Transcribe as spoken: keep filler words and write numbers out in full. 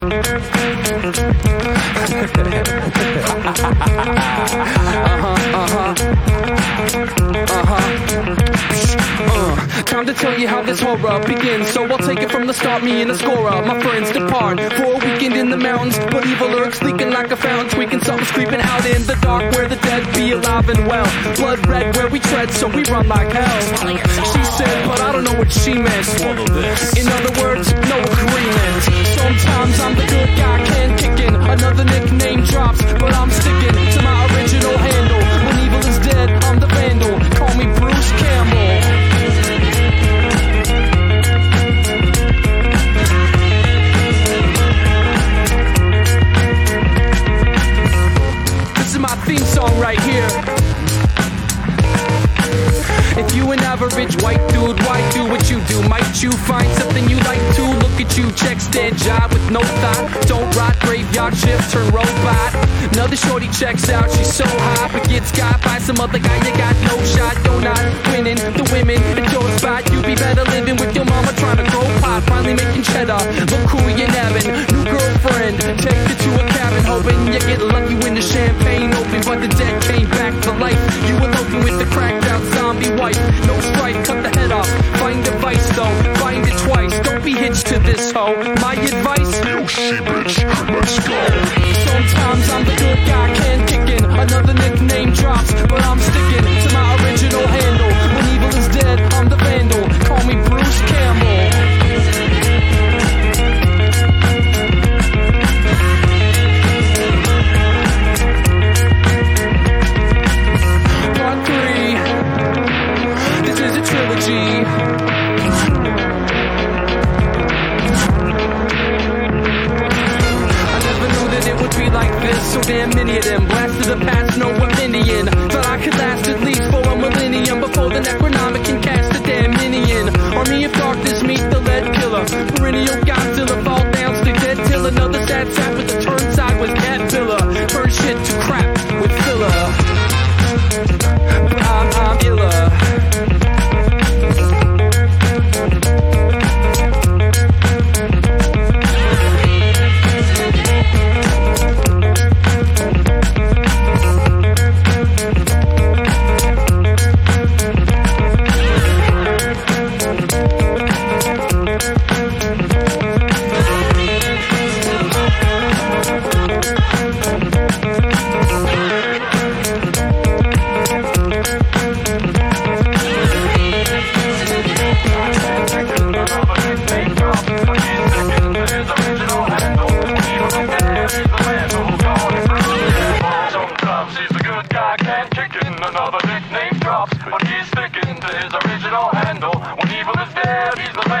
Time to tell you how this horror begins, so I'll take it from the start. Me and a scorer, my friends depart for a weekend in the mountains, but evil lurks leaking like a fountain, tweaking something, creeping out in the dark where the dead be alive and well. Blood red where we tread, so we run like hell. She said, but I don't know what she meant. In other words, no agreement. Sometimes I'm the good guy, can kick in. Another nickname drops, but I'm sticking to my original handle. When evil is dead, I'm the vandal. Call me Bruce Campbell. My theme song right here. If you an average white dude, why do what you do? Might you find something you like to? Look at you, check, stand, job with no thought. Don't rot, graveyard shift, turn robot. Another shorty checks out, she's so hot, but gets got by some other guy. You got no shot, you're not winning. The women at your spot, you be better living with your mama trying to grow pot. Finally making cheddar, look who you nabbing. New girlfriend, take you to a cabin, hoping you get lucky when the champagne open, but the dead came back to life. You were looking with the cracked out zombie wife. No strife, cut the head off. Find a vice though, find it twice. Don't be hitched to this hoe. My advice, you shit bitch, let's go. Sometimes I'm the good guy, can kick in. Another nickname drops, but I'm sticking to my original handle. When evil is dead, I'm the vandal. Call me Bruce Campbell. Trilogy. I never knew that it would be like this. So damn many of them blasted the past, no opinion. Thought I could last at least for a millennium before the Necronomicon cast a damn minion. Army of darkness meet the lead killer. Perennial Godzilla fall down, stay dead till another sad sap with the turn side with Caterpillar. Turn shit to crap with filler. But I'm, I'm iller. Another nickname drops, but he's sticking to his original handle. When evil is dead, he's the man.